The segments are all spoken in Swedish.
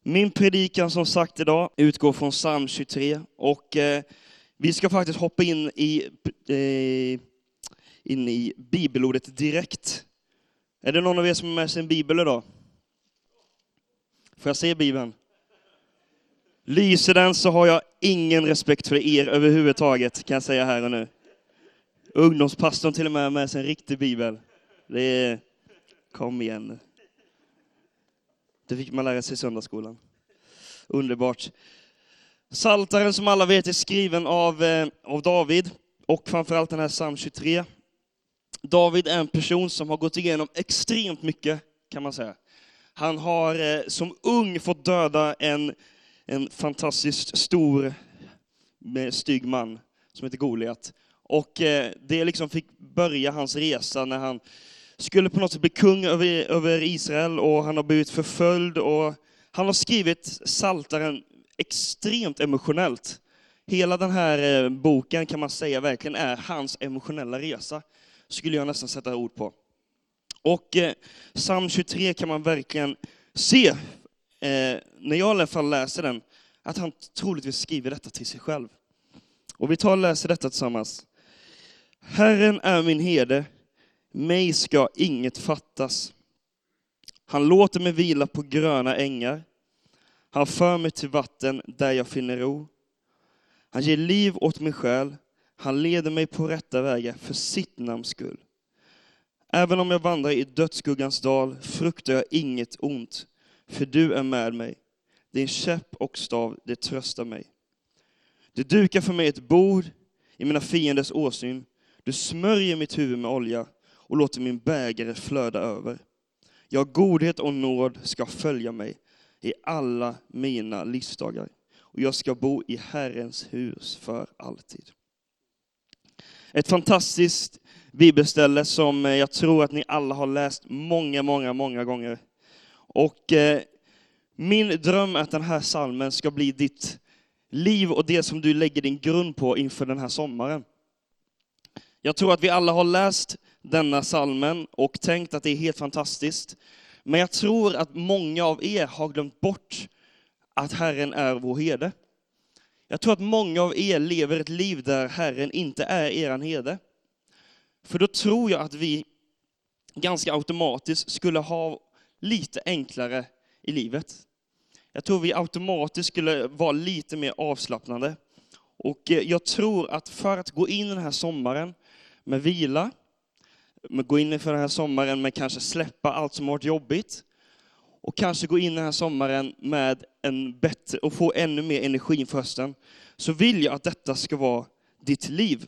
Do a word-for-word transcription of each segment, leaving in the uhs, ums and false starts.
Min predikan som sagt idag utgår från psalm tjugotre och eh, vi ska faktiskt hoppa in i, eh, in i bibelordet direkt. Är det någon av er som är med sin bibel idag? Får jag se bibeln? Lyser den så har jag ingen respekt för er överhuvudtaget, kan jag säga här och nu. Ungdomspastorn till och med med sin riktig bibel. Det är, kom igen. Det fick man lära sig i söndagsskolan. Underbart. Psaltaren som alla vet är skriven av, eh, av David och framförallt den här psalm tjugotre. David är en person som har gått igenom extremt mycket, kan man säga. Han har eh, som ung fått döda en, en fantastiskt stor med stygg man som heter Goliat. Och eh, det liksom fick börja hans resa när han skulle på något sätt bli kung över, över Israel, och han har blivit förföljd, och han har skrivit psaltaren extremt emotionellt. Hela den här eh, boken kan man säga verkligen är hans emotionella resa, skulle jag nästan sätta ord på. Och eh, psalm tjugotre kan man verkligen se, eh, när jag i alla fall läser den, att han troligtvis skriver detta till sig själv. Och vi tar och läser detta tillsammans. Herren är min herde, mig ska inget fattas. Han låter mig vila på gröna ängar. Han för mig till vatten där jag finner ro. Han ger liv åt min själ. Han leder mig på rätta vägar för sitt namns skull. Även om jag vandrar i dödsskuggans dal fruktar jag inget ont, för du är med mig. Din käpp och stav, det tröstar mig. Du dukar för mig ett bord i mina fienders åsyn. Du smörjer mitt huvud med olja och låter min bägare flöda över. Ja, godhet och nåd ska följa mig i alla mina livsdagar. Och jag ska bo i Herrens hus för alltid. Ett fantastiskt bibelställe som jag tror att ni alla har läst många, många, många gånger. Och eh, min dröm är att den här psalmen ska bli ditt liv och det som du lägger din grund på inför den här sommaren. Jag tror att vi alla har läst denna psalmen och tänkt att det är helt fantastiskt. Men jag tror att många av er har glömt bort att Herren är vår herde. Jag tror att många av er lever ett liv där Herren inte är eran herde. För då tror jag att vi ganska automatiskt skulle ha lite enklare i livet. Jag tror vi automatiskt skulle vara lite mer avslappnade. Och jag tror att för att gå in den här sommaren med vila, med gå in för den här sommaren med kanske släppa allt som har varit jobbigt, och kanske gå in den här sommaren med en bättre och få ännu mer energi inför hösten, så vill jag att detta ska vara ditt liv.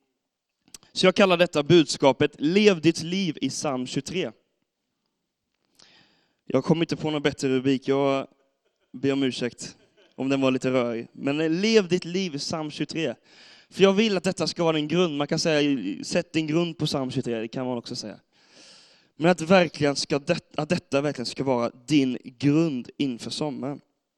Så jag kallar detta budskapet Lev ditt liv i psalm tjugotre. Jag kommer inte på någon bättre rubrik, jag ber om ursäkt om den var lite rörig. Men lev ditt liv i psalm tjugotre. För jag vill att detta ska vara din grund. Man kan säga, sätt din grund på psalm tjugotre, det kan man också säga. Men att, verkligen ska det, att detta verkligen ska vara din grund inför sommaren.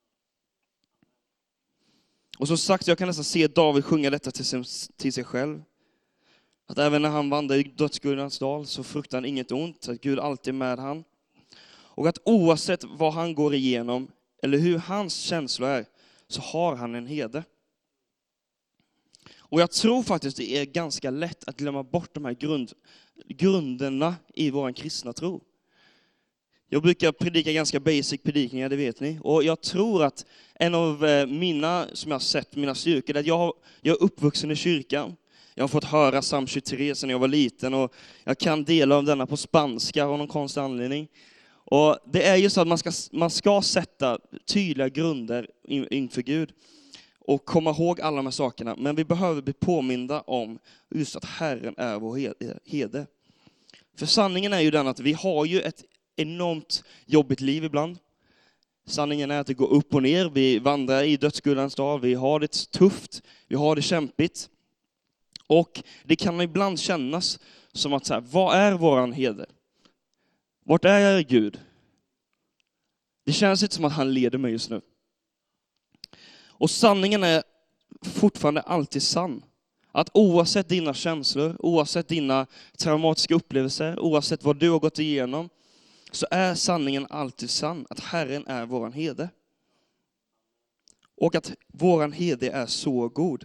Och som sagt, jag kan nästan se David sjunga detta till sig, till sig själv. Att även när han vandrar i dödsskuggans dal så fruktar han inget ont. Att Gud alltid är med han. Och att oavsett vad han går igenom eller hur hans känslor är, så har han en herde. Och jag tror faktiskt det är ganska lätt att glömma bort de här grund, grunderna i vår kristna tro. Jag brukar predika ganska basic predikningar, det vet ni. Och jag tror att en av mina, som jag har sett, mina styrkor, är att jag, har, jag är uppvuxen i kyrkan. Jag har fått höra psalm tjugotre sedan jag var liten, och jag kan dela av denna på spanska av någon konstig anledning. Och det är ju så att man ska, man ska sätta tydliga grunder inför Gud och komma ihåg alla de här sakerna. Men vi behöver bli påminda om just att Herren är vår herde. För sanningen är ju den att vi har ju ett enormt jobbigt liv ibland. Sanningen är att det går upp och ner. Vi vandrar i dödsskuggans dal. Vi har det tufft. Vi har det kämpigt. Och det kan ibland kännas som att så här, vad är våran herde? Vart är Gud? Det känns inte som att han leder mig just nu. Och sanningen är fortfarande alltid sann. Att oavsett dina känslor, oavsett dina traumatiska upplevelser, oavsett vad du har gått igenom, så är sanningen alltid sann. Att Herren är våran herde. Och att våran herde är så god.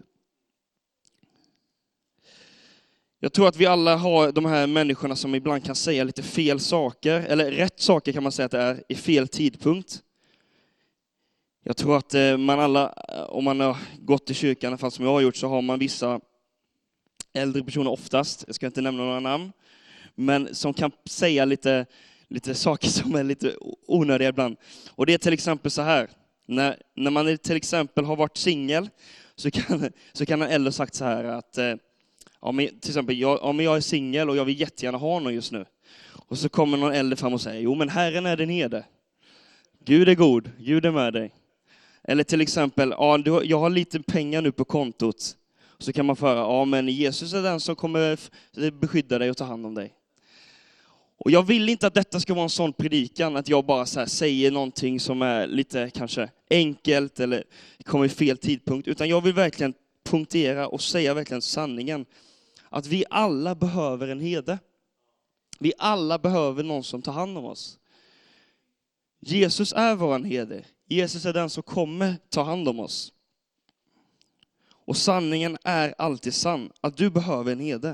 Jag tror att vi alla har de här människorna som ibland kan säga lite fel saker, eller rätt saker kan man säga att det är, i fel tidpunkt. Jag tror att man alla, om man har gått i kyrkan, i alla fall som jag har gjort, så har man vissa äldre personer oftast, jag ska inte nämna några namn, men som kan säga lite, lite saker som är lite onödiga ibland. Och det är till exempel så här, när, när man till exempel har varit singel, så kan, så kan en äldre sagt så här att ja, men, till exempel, jag, ja, men jag är singel och jag vill jättegärna ha någon just nu. Och så kommer någon äldre fram och säger, jo men Herren är din herde. Gud är god, Gud är med dig. Eller till exempel, ja, du, jag har lite pengar nu på kontot. Så kan man föra, ja men Jesus är den som kommer beskydda dig och ta hand om dig. Och jag vill inte att detta ska vara en sån predikan, att jag bara så här säger någonting som är lite kanske enkelt eller kommer i fel tidpunkt. Utan jag vill verkligen punktera och säga verkligen sanningen. Att vi alla behöver en herde. Vi alla behöver någon som tar hand om oss. Jesus är våran herde. Jesus är den som kommer ta hand om oss. Och sanningen är alltid sann. Att du behöver en herde.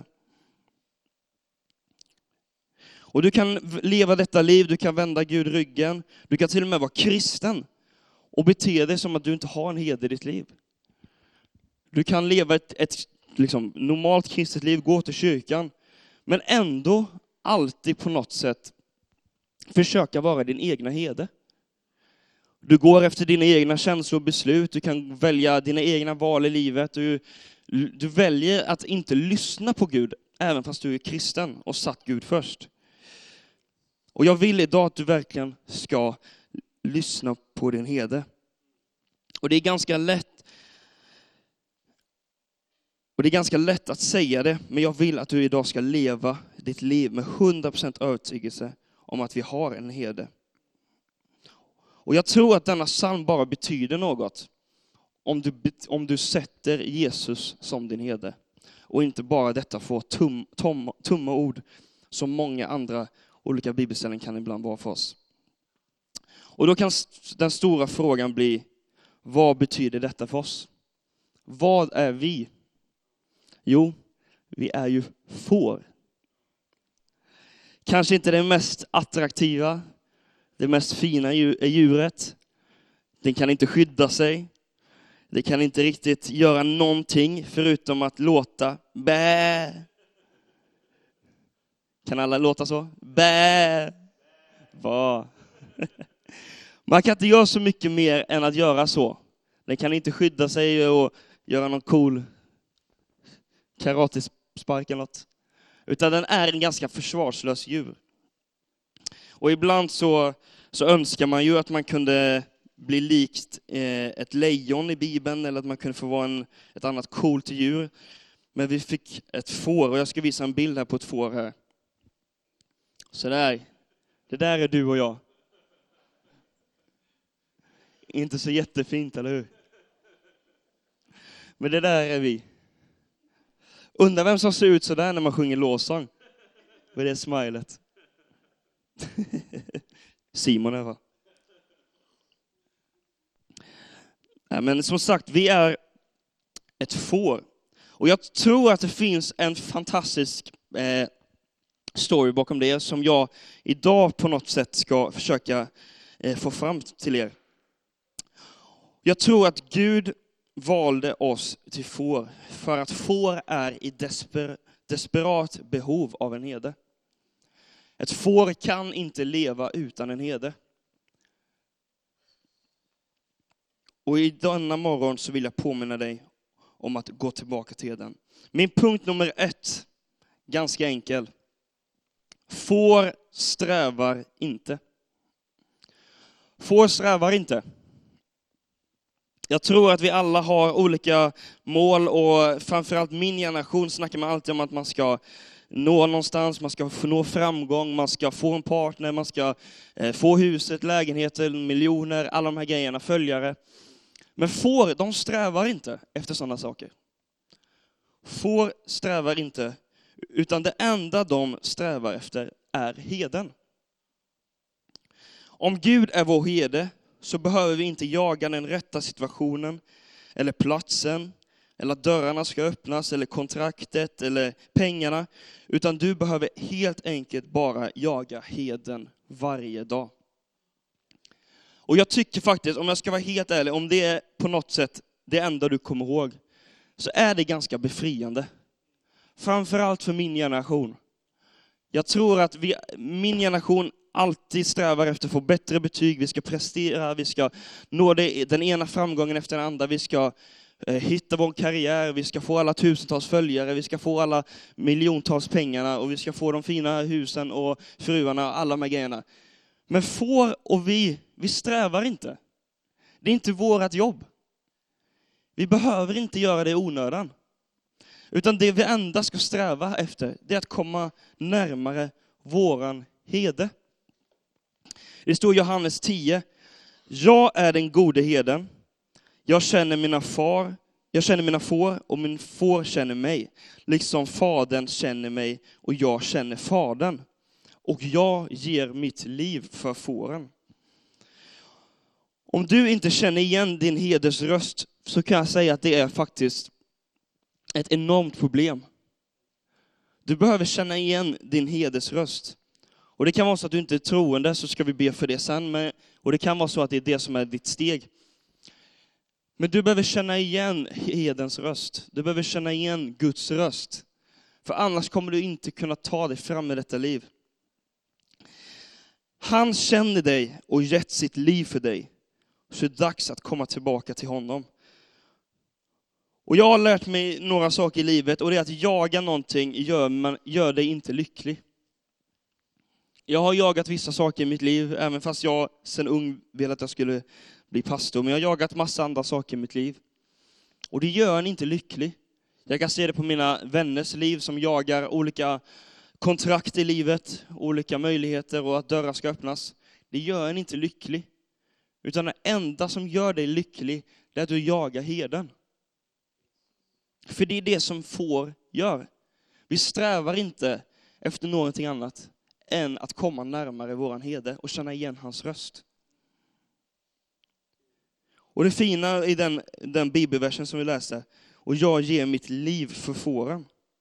Och du kan leva detta liv, du kan vända Gud ryggen. Du kan till och med vara kristen. Och bete dig som att du inte har en herde i ditt liv. Du kan leva ett, ett liksom, normalt kristet liv, gå till kyrkan. Men ändå alltid på något sätt försöka vara din egna herde. Du går efter dina egna känslor och beslut. Du kan välja dina egna val i livet. Du, du väljer att inte lyssna på Gud, även fast du är kristen och satt Gud först. Och jag vill idag att du verkligen ska lyssna på din herde. Och det är ganska lätt Och det är ganska lätt att säga det, men jag vill att du idag ska leva ditt liv med hundra procent övertygelse om att vi har en herde. Och jag tror att denna psalm bara betyder något om du, om du sätter Jesus som din herde. Och inte bara detta får tum, tom, tumma ord som många andra olika bibelställen kan ibland vara för oss. Och då kan den stora frågan bli, vad betyder detta för oss? Vad är vi? Jo, vi är ju får. Kanske inte det mest attraktiva, det mest fina är djuret. Den kan inte skydda sig. Det kan inte riktigt göra någonting förutom att låta bä. Kan alla låta så? Bä. Va. Man kan inte göra så mycket mer än att göra så. Den kan inte skydda sig och göra någon cool karatespark eller något. Utan den är en ganska försvarslös djur. Och ibland så, så önskar man ju att man kunde bli likt eh, ett lejon i Bibeln, eller att man kunde få vara en, ett annat coolt djur. Men vi fick ett får, och jag ska visa en bild här på ett får här. Så där. Det där är du och jag. Inte så jättefint, eller hur? Men det där är vi. Undrar vem som ser ut så där när man sjunger lovsång. Vad är det smilet? Simon är va? Ja, men som sagt, vi är ett får. Och jag tror att det finns en fantastisk eh, story bakom det som jag idag på något sätt ska försöka eh, få fram till er. Jag tror att Gud valde oss till får för att får är i desper, desperat behov av en herde. Ett får kan inte leva utan en herde. Och i denna morgon så vill jag påminna dig om att gå tillbaka till herden. Min punkt nummer ett, ganska enkel. Får strävar inte. Får strävar inte. Jag tror att vi alla har olika mål, och framförallt min generation snackar man alltid om att man ska nå någonstans, man ska nå framgång, man ska få en partner, man ska få huset, lägenheter, miljoner, alla de här grejerna, följare. Men får, de strävar inte efter sådana saker. Får strävar inte, utan det enda de strävar efter är herden. Om Gud är vår herde, så behöver vi inte jaga den rätta situationen eller platsen, eller att dörrarna ska öppnas, eller kontraktet, eller pengarna. Utan du behöver helt enkelt bara jaga heden varje dag. Och jag tycker faktiskt, om jag ska vara helt ärlig, om det är på något sätt det enda du kommer ihåg, så är det ganska befriande. Framförallt för min generation. Jag tror att vi, min generation alltid strävar efter att få bättre betyg, vi ska prestera, vi ska nå det, den ena framgången efter den andra, vi ska eh, hitta vår karriär, vi ska få alla tusentals följare, vi ska få alla miljontals pengarna och vi ska få de fina husen och fruarna och alla de här grejerna. Men får och vi, vi strävar inte. Det är inte vårt jobb. Vi behöver inte göra det i onödan. Utan det vi enda ska sträva efter, det är att komma närmare våran herde. Det står i Johannes tio. Jag är den gode herden. Jag känner mina far. Jag känner mina får och min får känner mig. Liksom fadern känner mig och jag känner fadern. Och jag ger mitt liv för fåren. Om du inte känner igen din herders röst, så kan jag säga att det är faktiskt ett enormt problem. Du behöver känna igen din herders röst. Och det kan vara så att du inte är troende, så ska vi be för det sen. Men, och det kan vara så att det är det som är ditt steg. Men du behöver känna igen herdens röst. Du behöver känna igen Guds röst. För annars kommer du inte kunna ta dig fram i detta liv. Han känner dig och gett sitt liv för dig. Så är det dags att komma tillbaka till honom. Och jag har lärt mig några saker i livet, och det är att jaga någonting gör, man, gör dig inte lycklig. Jag har jagat vissa saker i mitt liv, även fast jag sedan ung ville att jag skulle bli pastor. Men jag har jagat massa andra saker i mitt liv. Och det gör en inte lycklig. Jag kan se det på mina vänners liv som jagar olika kontrakt i livet, olika möjligheter och att dörrar ska öppnas. Det gör en inte lycklig. Utan det enda som gör dig lycklig, det är att du jagar herden. För det är det som får gör. Vi strävar inte efter någonting annat än att komma närmare våran herde och känna igen hans röst. Och det fina i den, den bibelversen som vi läste, och jag ger mitt liv för fåren.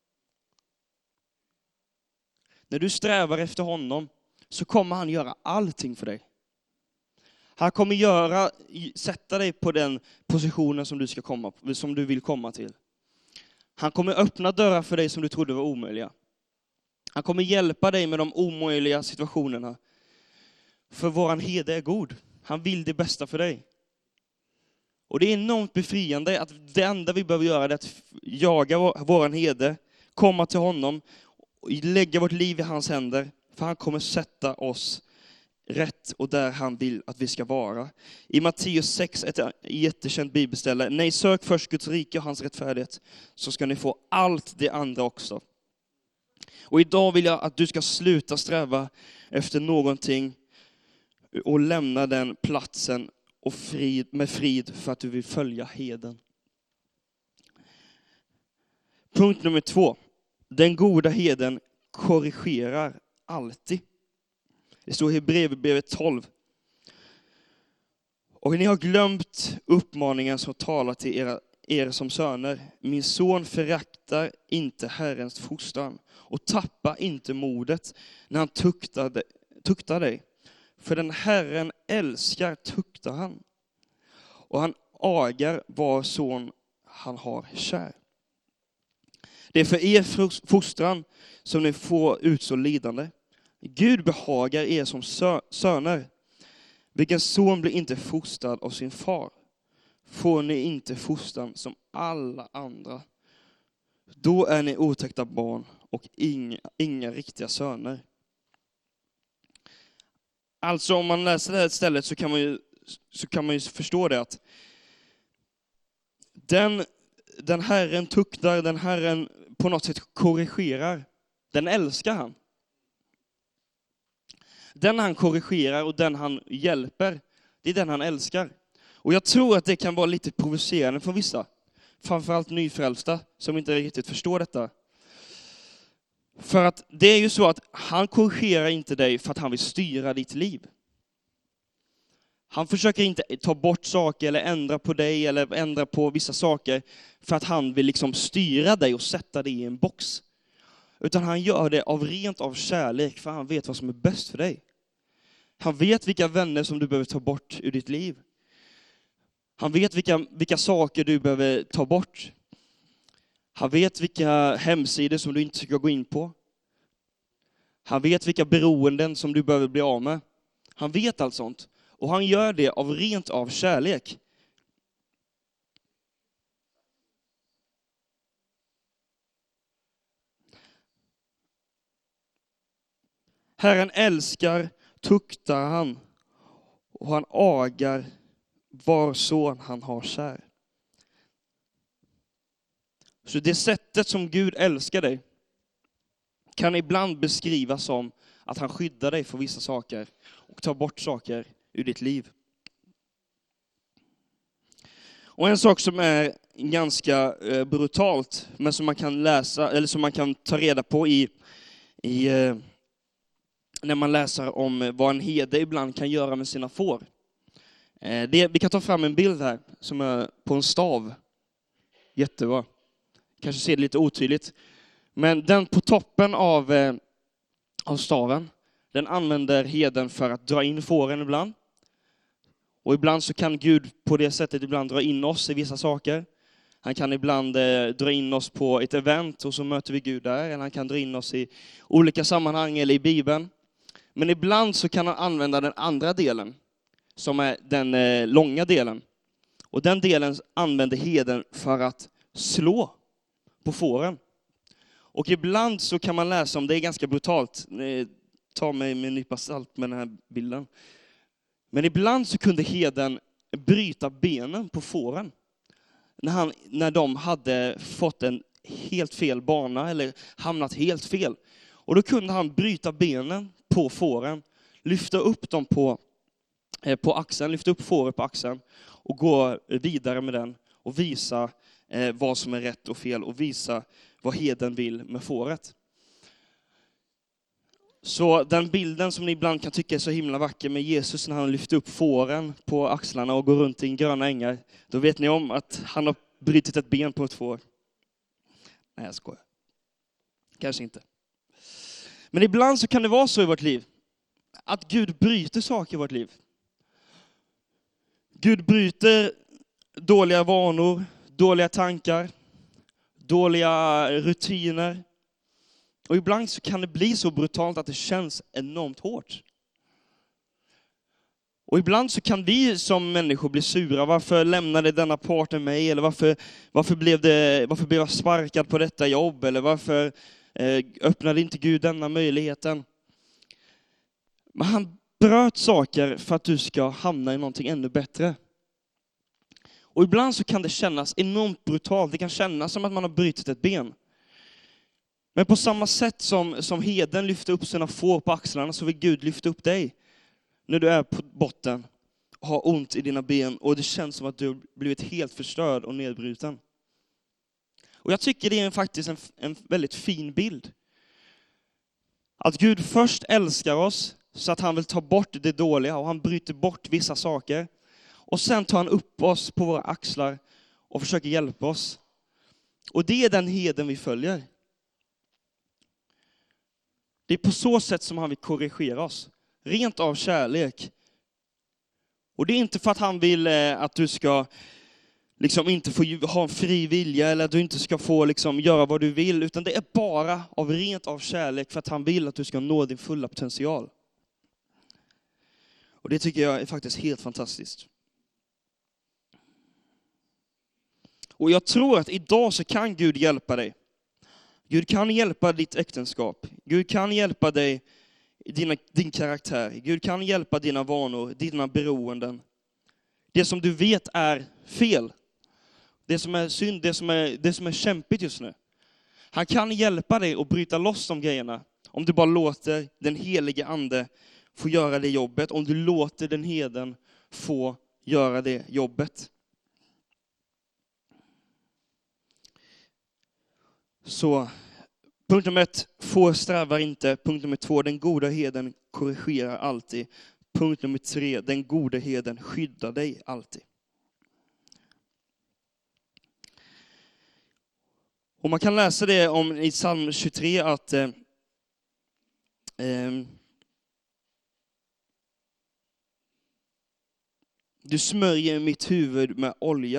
När du strävar efter honom så kommer han göra allting för dig. Han kommer göra, sätta dig på den positionen som du, ska komma, som du vill komma till. Han kommer öppna dörrar för dig som du trodde var omöjliga. Han kommer hjälpa dig med de omöjliga situationerna. För våran herde är god. Han vill det bästa för dig. Och det är enormt befriande att det enda vi behöver göra är att jaga våran herde, komma till honom och lägga vårt liv i hans händer. För han kommer sätta oss rätt och där han vill att vi ska vara. I Matteus sex, ett jättekänt bibelställe. Nej, sök först Guds rike och hans rättfärdighet, så ska ni få allt det andra också. Och idag vill jag att du ska sluta sträva efter någonting och lämna den platsen och frid, med frid för att du vill följa herden. Punkt nummer två. Den goda herden korrigerar alltid. Det står i Hebreerbrevet tolv. Och ni har glömt uppmaningen som talar till era, er som söner. Min son föraktar inte Herrens fostran och tappa inte modet när han tuktar, tuktar dig. För den Herren älskar tuktar han. Och han agar var son han har kär. Det är för er fostran som ni får ut så lidande. Gud behagar er som söner. Vilken son blir inte fostrad av sin far? Får ni inte fostran som alla andra? Då är ni otäckta barn och inga, inga riktiga söner. Alltså om man läser det här stället så kan man ju, så kan man ju förstå det att den, den Herren tuktar, den Herren på något sätt korrigerar. Den älskar han. Den han korrigerar och den han hjälper, det är den han älskar. Och jag tror att det kan vara lite provocerande för vissa. Framförallt nyfrälsta som inte riktigt förstår detta. För att det är ju så att han korrigerar inte dig för att han vill styra ditt liv. Han försöker inte ta bort saker eller ändra på dig eller ändra på vissa saker för att han vill liksom styra dig och sätta dig i en box. Utan han gör det av rent av kärlek, för han vet vad som är bäst för dig. Han vet vilka vänner som du behöver ta bort ur ditt liv. Han vet vilka, vilka saker du behöver ta bort. Han vet vilka hemsidor som du inte ska gå in på. Han vet vilka beroenden som du behöver bli av med. Han vet allt sånt. Och han gör det av rent av kärlek. Herren älskar, tuktar han, och han agar var son han har kär. Så det sättet som Gud älskar dig kan ibland beskrivas som att han skyddar dig för vissa saker och tar bort saker ur ditt liv. Och en sak som är ganska brutalt, men som man kan läsa eller som man kan ta reda på i, i när man läser om vad en herde ibland kan göra med sina får. Det, vi kan ta fram en bild här som är på en stav. Jättebra. Kanske ser det lite otydligt. Men den på toppen av, av staven, den använder herden för att dra in fåren ibland. Och ibland så kan Gud på det sättet ibland dra in oss i vissa saker. Han kan ibland eh, dra in oss på ett event och så möter vi Gud där. Eller han kan dra in oss i olika sammanhang eller i Bibeln. Men ibland så kan han använda den andra delen, som är den eh, långa delen. Och den delen använder herden för att slå på fåren. Och ibland så kan man läsa om, det är ganska brutalt, eh, ta mig med en nypa salt med den här bilden. Men ibland så kunde herden bryta benen på fåren. När, han, när de hade fått en helt fel bana eller hamnat helt fel. Och då kunde han bryta benen på fåren, lyfta upp dem på, eh, på axeln, lyfta upp fåret på axeln och gå vidare med den och visa eh, vad som är rätt och fel och visa vad herden vill med fåret. Så den bilden som ni ibland kan tycka är så himla vacker med Jesus när han lyfter upp fåren på axlarna och går runt i en gröna ängar, då vet ni om att han har brutit ett ben på ett får. Nej, jag skojar. Kanske inte. Men ibland så kan det vara så i vårt liv att Gud bryter saker i vårt liv. Gud bryter dåliga vanor, dåliga tankar, dåliga rutiner. Och ibland så kan det bli så brutalt att det känns enormt hårt. Och ibland så kan vi som människor bli sura. Varför lämnade denna parten mig? Eller varför, varför, blev det, varför blev jag sparkad på detta jobb? Eller varför eh, öppnade inte Gud denna möjligheten? Men han bröt saker för att du ska hamna i någonting ännu bättre. Och ibland så kan det kännas enormt brutalt. Det kan kännas som att man har brutit ett ben. Men på samma sätt som, som herden lyfter upp sina får på axlarna, så vill Gud lyfta upp dig. När du är på botten och har ont i dina ben och det känns som att du har blivit helt förstörd och nedbruten. Och jag tycker det är faktiskt en, en väldigt fin bild. Att Gud först älskar oss så att han vill ta bort det dåliga och han bryter bort vissa saker. Och sen tar han upp oss på våra axlar och försöker hjälpa oss. Och det är den herden vi följer. Det är på så sätt som han vill korrigera oss. Rent av kärlek. Och det är inte för att han vill att du ska liksom inte få ha en fri vilja eller att du inte ska få liksom göra vad du vill. Utan det är bara av rent av kärlek för att han vill att du ska nå din fulla potential. Och det tycker jag är faktiskt helt fantastiskt. Och jag tror att idag så kan Gud hjälpa dig. Gud kan hjälpa ditt äktenskap. Gud kan hjälpa dig i dina, din karaktär. Gud kan hjälpa dina vanor, dina beroenden. Det som du vet är fel. Det som är synd, det som är, det som är kämpigt just nu. Han kan hjälpa dig att bryta loss de grejerna. Om du bara låter den helige ande få göra det jobbet. Om du låter den herden få göra det jobbet. Så punkt nummer ett, få strävar inte. Punkt nummer två, den goda herden korrigerar alltid. punkt nummer tre. Den gode herden skyddar dig alltid. Och man kan läsa det om i psalm tjugotre att eh, eh, du smörjer mitt huvud med olja.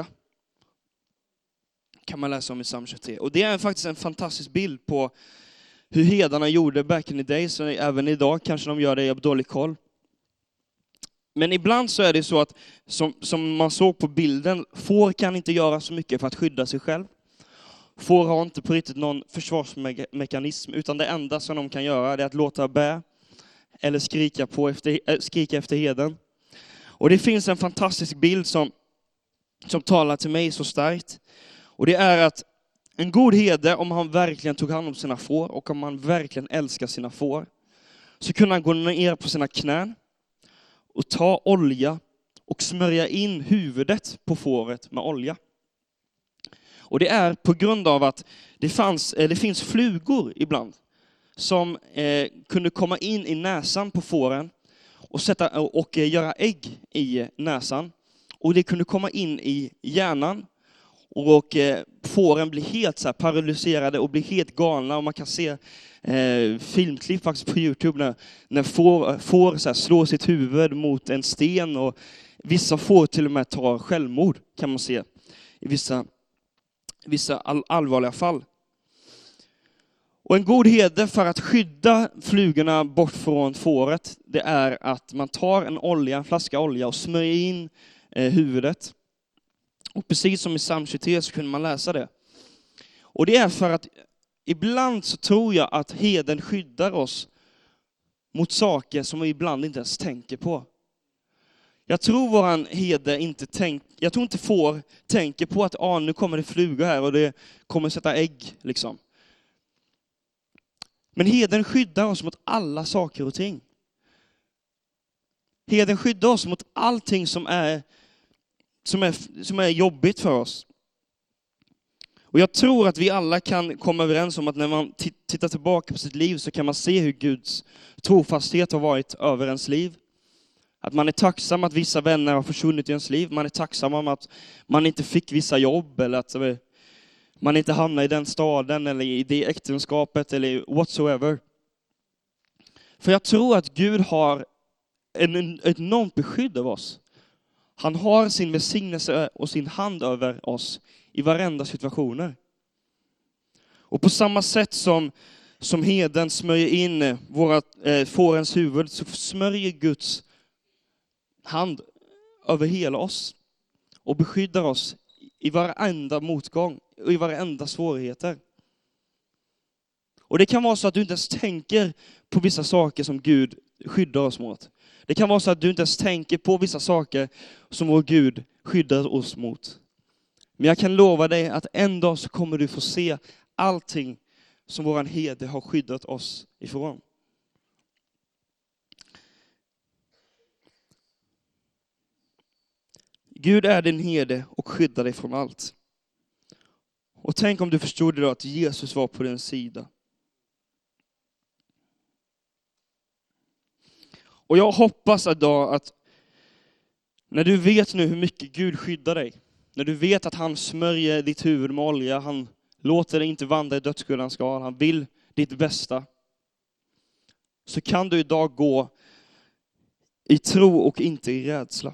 Kan man läsa om i psalm tjugotre. Och det är faktiskt en fantastisk bild på hur herdarna gjorde back in the days. Så även idag kanske de gör det, jag har dålig koll. Men ibland så är det så att, som, som man såg på bilden, får kan inte göra så mycket för att skydda sig själv. Får har inte på riktigt någon försvarsmekanism, utan det enda som de kan göra är att låta bä eller skrika, på efter, äh, skrika efter herden. Och det finns en fantastisk bild som, som talar till mig så starkt. Och det är att en god herde, om han verkligen tog hand om sina får och om han verkligen älskar sina får, så kunde han gå ner på sina knän och ta olja och smörja in huvudet på fåret med olja. Och det är på grund av att det, fanns, det finns flugor ibland som eh, kunde komma in i näsan på fåren och, sätta, och eh, göra ägg i näsan. Och det kunde komma in i hjärnan och eh, fåren blir helt så här paralyserade och blir helt galna. Och man kan se eh, filmklipp faktiskt på YouTube när, när får, får så här slår sitt huvud mot en sten. Och vissa får till och med ta självmord, kan man se i vissa vissa all, allvarliga fall. Och en god herde för att skydda flugorna bort från fåret, det är att man tar en olja, en flaska olja och smörjer in eh, huvudet. Och precis som i psalm tjugotre så kunde man läsa det. Och det är för att ibland så tror jag att herden skyddar oss mot saker som vi ibland inte ens tänker på. Jag tror våran herde inte tänk, jag tror inte får tänker på att ah, nu kommer det flugor här och det kommer sätta ägg liksom. Men herden skyddar oss mot alla saker och ting. Herden skyddar oss mot allting som är som är som är jobbigt för oss. Och jag tror att vi alla kan komma överens om att när man t- tittar tillbaka på sitt liv så kan man se hur Guds trofasthet har varit över ens liv. Att man är tacksam att vissa vänner har försvunnit i ens liv. Man är tacksam om att man inte fick vissa jobb eller att man inte hamnar i den staden eller i det äktenskapet eller whatsoever. För jag tror att Gud har en, en, ett enormt beskydd av oss. Han har sin välsignelse och sin hand över oss i varenda situationer. Och på samma sätt som, som herden smörjer in våra eh, fårens huvud så smörjer Guds hand över hela oss och beskyddar oss i varenda motgång och i varenda svårigheter. Och det kan vara så att du inte ens tänker på vissa saker som Gud skyddar oss mot. Det kan vara så att du inte ens tänker på vissa saker som vår Gud skyddar oss mot. Men jag kan lova dig att en dag så kommer du få se allting som våran herde har skyddat oss ifrån. Gud är din herde och skyddar dig från allt. Och tänk om du förstod idag att Jesus var på din sida. Och jag hoppas idag att när du vet nu hur mycket Gud skyddar dig, när du vet att han smörjer ditt huvud med olja, han låter dig inte vandra i dödsskuggans skal, han vill ditt bästa, så kan du idag gå i tro och inte i rädsla.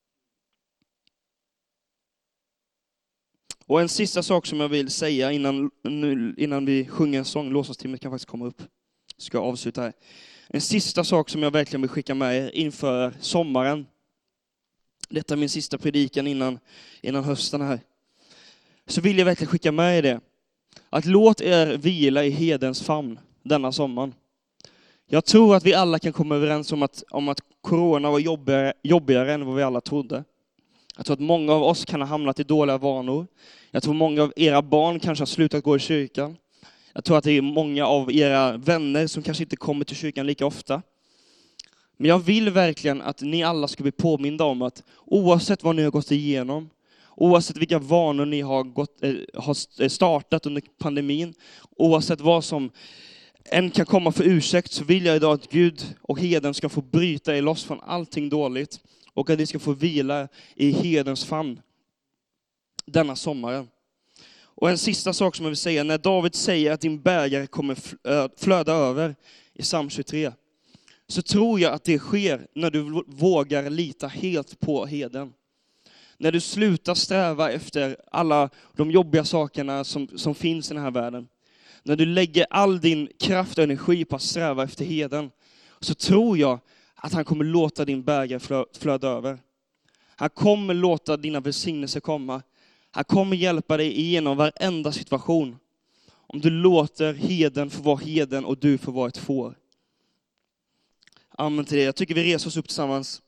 Och en sista sak som jag vill säga innan, innan vi sjunger en sång, låtsastimmet kan faktiskt komma upp, ska jag avsluta här. En sista sak som jag verkligen vill skicka med er inför sommaren. Detta är min sista predikan innan, innan hösten här. Så vill jag verkligen skicka med er det. Att låt er vila i herdens famn denna sommaren. Jag tror att vi alla kan komma överens om att, om att corona var jobbigare, jobbigare än vad vi alla trodde. Jag tror att många av oss kan ha hamnat i dåliga vanor. Jag tror många av era barn kanske har slutat gå i kyrkan. Jag tror att det är många av era vänner som kanske inte kommer till kyrkan lika ofta. Men jag vill verkligen att ni alla ska bli påminda om att oavsett vad ni har gått igenom, oavsett vilka vanor ni har, gått, eh, har startat under pandemin, oavsett vad som än kan komma för ursäkt, så vill jag idag att Gud och heden ska få bryta er loss från allting dåligt. Och att ni ska få vila i hedens famn denna sommaren. Och en sista sak som jag vill säga, när David säger att din bägare kommer flöda över i psalm tjugotre, så tror jag att det sker när du vågar lita helt på heden. När du slutar sträva efter alla de jobbiga sakerna som, som finns i den här världen. När du lägger all din kraft och energi på att sträva efter heden, så tror jag att han kommer låta din bägare flö, flöda över. Han kommer låta dina välsignelser komma. Han kommer hjälpa dig igenom varenda situation. Om du låter heden få vara heden och du får vara ett får. Amen till det. Jag tycker vi reser oss upp tillsammans.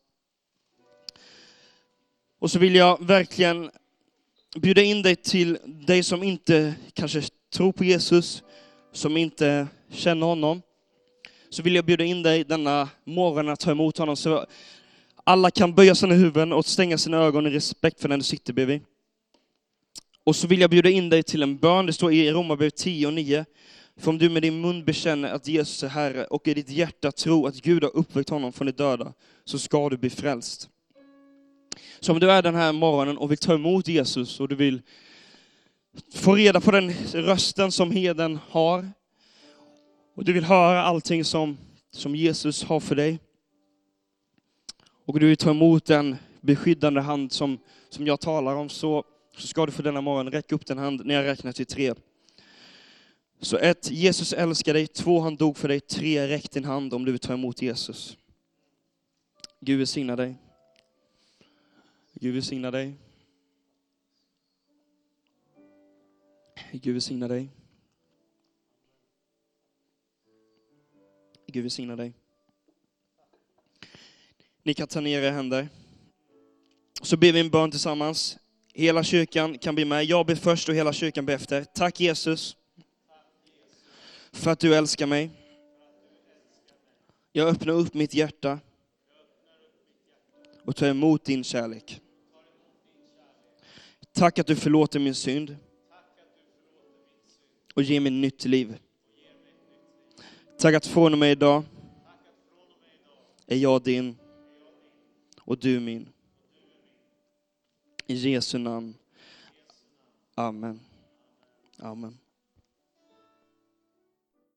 Och så vill jag verkligen bjuda in dig till dig som inte kanske tror på Jesus, som inte känner honom. Så vill jag bjuda in dig denna morgon att ta emot honom. Så alla kan böja sina huvuden och stänga sina ögon i respekt för den du sitter bredvid. Och så vill jag bjuda in dig till en bön. Det står i Romarbrevet tio och nio. För om du med din mun bekänner att Jesus är Herre och i ditt hjärta tror att Gud har uppväckt honom från de döda, så ska du bli frälst. Så om du är den här morgonen och vill ta emot Jesus och du vill få reda på den rösten som heden har, och du vill höra allting som, som Jesus har för dig, och du vill ta emot den beskyddande hand som, som jag talar om, så, så ska du för denna morgon räcka upp den hand när jag räknar till tre. Så ett, Jesus älskar dig. Två, han dog för dig. Tre, räck din hand om du vill ta emot Jesus. Gud välsigna dig. Gud välsigna dig. Gud välsigna dig. Gud välsigna dig. Ni kan ta ner era händer. Så ber vi en bön tillsammans. Hela kyrkan kan bli med. Jag ber först och hela kyrkan ber efter. Tack Jesus för att du älskar mig. Jag öppnar upp mitt hjärta och tar emot din kärlek. Tack att du förlåter min synd och ger mig nytt liv. Tack att från och med idag är jag din och du min. I Jesu namn. Amen. Amen.